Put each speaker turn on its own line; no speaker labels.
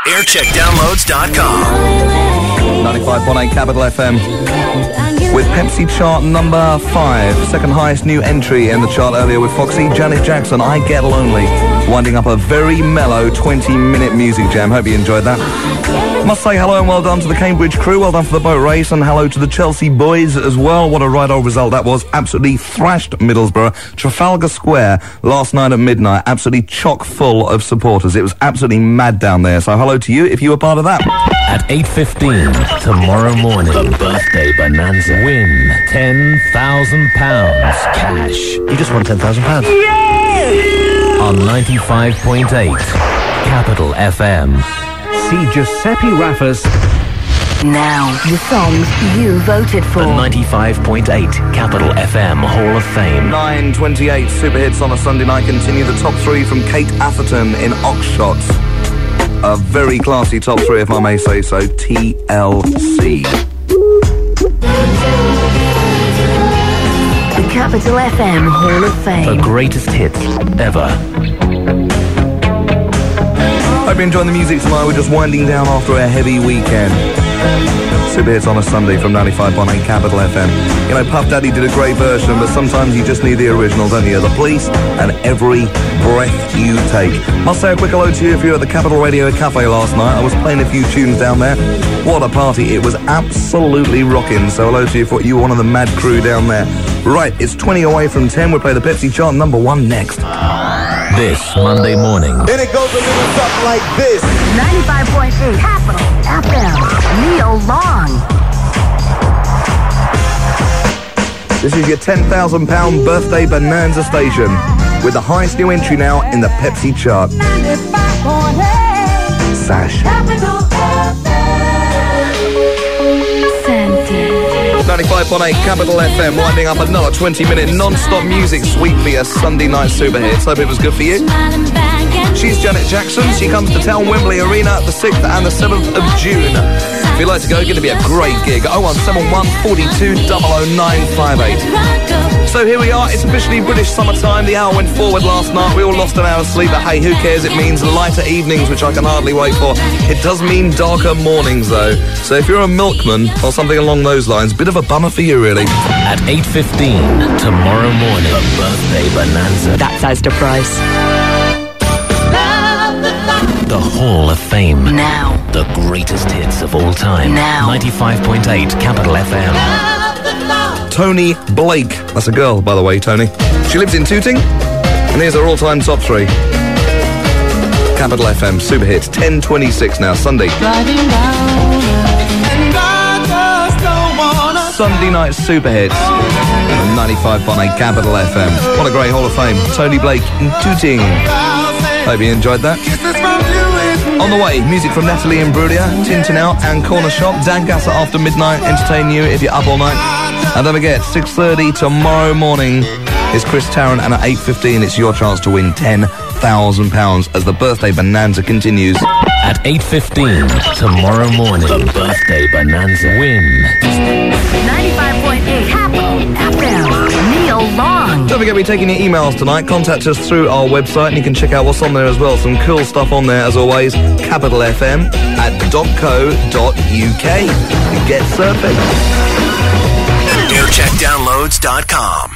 Aircheckdownloads.com. 95.8 Capital FM. With Pepsi chart number 5. Second highest new entry in the chart earlier with Foxy. Janet Jackson, I Get Lonely. Winding up a very mellow 20-minute music jam. Hope you enjoyed that. Must say hello and well done to the Cambridge crew. Well done for the boat race, and hello to the Chelsea boys as well. What a right old result that was. Absolutely thrashed Middlesbrough. Trafalgar Square last night at midnight. Absolutely chock full of supporters. It was absolutely mad down there. So hello to you if you were part of that.
At 8:15 tomorrow morning, the birthday bonanza. Win £10,000 cash.
You just won £10,000.
Yay! On 95.8 Capital FM.
See Giuseppe Raffas.
Now, the songs you voted for.
The 95.8 Capital FM Hall of Fame.
9:28 super hits on a Sunday night. Continue the top 3 from Kate Atherton in Oxshot. A very classy top 3, if I may say so. TLC.
The Capital FM Hall of Fame.
The greatest hits ever.
Hope you're enjoying the music tonight. We're just winding down after a heavy weekend. Super hits on a Sunday from 95.8 Capital FM. You know, Puff Daddy did a great version, but sometimes you just need the original, don't you? The Police and Every Breath You Take. Must say a quick hello to you if you were at the Capital Radio Cafe last night. I was playing a few tunes down there. What a party. It was absolutely rocking. So hello to you if you were one of the mad crew down there. Right, it's 20 away from 10. We'll play the Pepsi chart number 1 next.
This Monday morning.
Then it goes a little something like this.
95.8 Capital FM. Neil Long.
This is your £10,000 birthday bonanza station with the highest new entry now in the Pepsi chart. Sash. 95.8 Capital FM, winding up another 20-minute non-stop music sweep for your Sunday night super hits. Hope it was good for you. She's Janet Jackson. She comes to town Wembley Arena the 6th and the 7th of June. If you'd like to go, going to be a great gig. 0171 42 00958. So here we are. It's officially British summertime. The hour went forward last night. We all lost an hour's sleep, but hey, who cares? It means lighter evenings, which I can hardly wait for. It does mean darker mornings, though. So if you're a milkman or something along those lines, bit of a bummer for you, really.
At 8:15 tomorrow morning, the birthday bonanza.
That's Asda Price.
The Hall of Fame.
Now.
The greatest hits of all time.
Now.
95.8 Capital FM.
Tony Blake. That's a girl, by the way, Tony. She lives in Tooting, and here's her all-time top 3. Capital FM, super hits, 10:26 now, Sunday. Sunday night super hits on 95.8 Capital FM. What a great Hall of Fame. Tony Blake in Tooting. Hope you enjoyed that. On the way, music from Natalie Imbruglia, Tintin Out and Corner Shop. Dan Gasser after midnight, entertain you if you're up all night. And don't forget, 6:30 tomorrow morning is Chris Tarrant, and at 8:15 it's your chance to win £10,000 as the birthday bonanza continues.
At 8:15 tomorrow morning, the birthday bonanza. Win
95.8 Capital FM. Neil Long.
Don't forget we're taking your emails tonight. Contact us through our website and you can check out what's on there as well. Some cool stuff on there as always. capitalfm@.co.uk. Get surfing.
Aircheckdownloads.com.